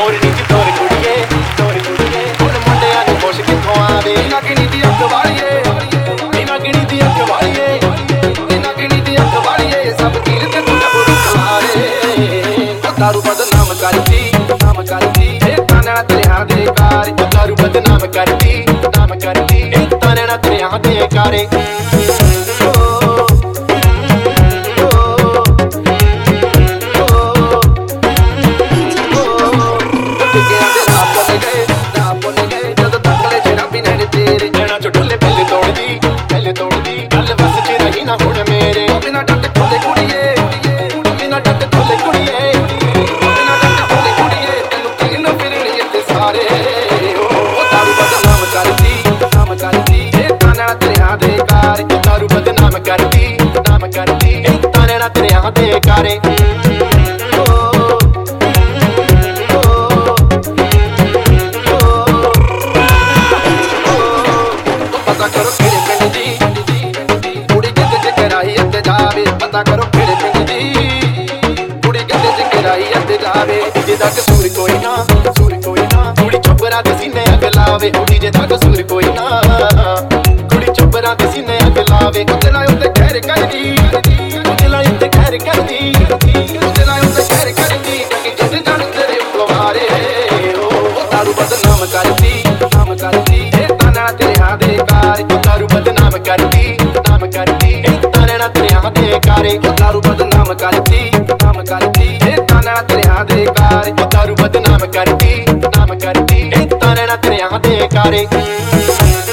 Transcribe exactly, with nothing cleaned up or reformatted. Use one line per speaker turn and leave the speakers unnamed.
ਤੋਰ ਨੀ ਜੀ ਤੋਰ ਕੁੜੀਏ ਤੋਰ ਕੁੜੀਏ ਹੁਣ ਮੁੰਡਿਆਂ ਨੂੰ ਪੁੱਛ ਕਿੱਥੋਂ ਆਵੇ ਇਹਨਾਂ ਕਿਹੜੀ ਦੀ ਅੱਖ ਵਾਲੀਏ ਇਹਨਾਂ ਕਿਹੜੀ ਦੀ ਅੱਖ ਵਾਲੀਏ ਇਹਨਾਂ ਕਿਹੜੀ ਦੀ ਅੱਖ ਵਾਲੀਏ ਸਭ ਕੀਰ ਤੇ ਤੂੰ ਬੁਰੀ ਖਲਾਰੇ ਦਾਰੂ ਬਦਨਾਮ ਕਰਦੀ ਨਾਮ ਕਰਦੀ ਇਹ ਤਾਨਣਾ ਤੇਰਿਆਂ ਦੇ ਕਾਰ ਦਾਰੂ ਬਦਨਾਮ ਕਰਦੀ ਨਾਮ ਕਰਦੀ ਇਹ ਤਾਨਣਾ ਤੇਰਿਆਂ ਦੇ ਕਾਰੇ ਦਾਰੂ ਬਦਨਾਮ ਕਰਦੀ ਨਾਮ ਕਰਦੀ ਇਹ ਤਾਨਣਾ ਤੇਰਿਆਂ ਦੇ ਕਾਰੇ ਪਤਾ ਕਰੋ ਕਿਹੜੇ ਪਿੰਡ ਦੀ ਕੁੜੀ ਕਿੱਥੇ ਚ ਕਰਾਈ ਅੱਤੇ ਜਾਵੇ ਪਤਾ ਕਰੋ ਕਿਹੜੇ ਪਿੰਡ ਦੀ ਕੁੜੀ ਕਿੱਥੇ ਚ ਕਰਾਈ ਅੱਤੇ ਜਾਵੇ ਜਿਹਦਾ ਕਸੂਰ ਕੋਈ ਨਾ ਕਸੂਰ ਕੋਈ ਨਾ ਕੁੜੀ ਚੁੱਪਰਾ ਦੇ ਸੀਨੇ ਅੱਗ ਲਾਵੇ ਕੁੜੀ ਜਿਹਦਾ ਕਸੂਰ ਕੋਈ ਨਾ ਕੁੜੀ ਚੁੱਪਰਾ ਦੇ ਸੀਨੇ ਅੱਗ ਲਾਵੇ ਉਹਦੇ ਨਾਲ ਉੱਤੇ ਖੈਰ ਕਰਦੀ ਉਹਦੇ ਨਾਲ ਉੱਤੇ ਖੈਰ ਕਰਦੀ ਉਹਦੇ ਨਾਲ ਉੱਤੇ ਖੈਰ ਕਰਦੀ ਕਿ ਜਿਹਦੇ ਨਾਲ ਤੇਰੇ ਪਵਾਰੇ ਉਹ ਦਾਰੂ ਬਦਨਾਮ ਕਰਦੀ ਨਾਮ ਕਰਦੀ ਇਹ ਤਾਨਣਾ ਤੇਰਿਆਂ ਦੇ ਕਾਰ ਦਾਰੂ ਬਦਨਾਮ ਕਰਦੀ ਨਾਮ ਕਰਦੀ ਇਹ ਤਾਨਣਾ ਤੇਰਿਆਂ ਦੇ ਕਾਰੇ ਦਾਰੂ ਬਦਨਾਮ ਕਰਦੀ ਨਾਮ ਕਰਦੀ ਇਹ ਤਾਨਣਾ ਤੇਰਿਆਂ ਦੇ ਕਾਰ ਦਾਰੂ ਬਦਨਾਮ ਕਰਦੀ ਨਾਮ ਕਰਦੀ ਇਹ ਤਾਨਣਾ ਤੇਰਿਆਂ ਦੇ ਕਾਰੇ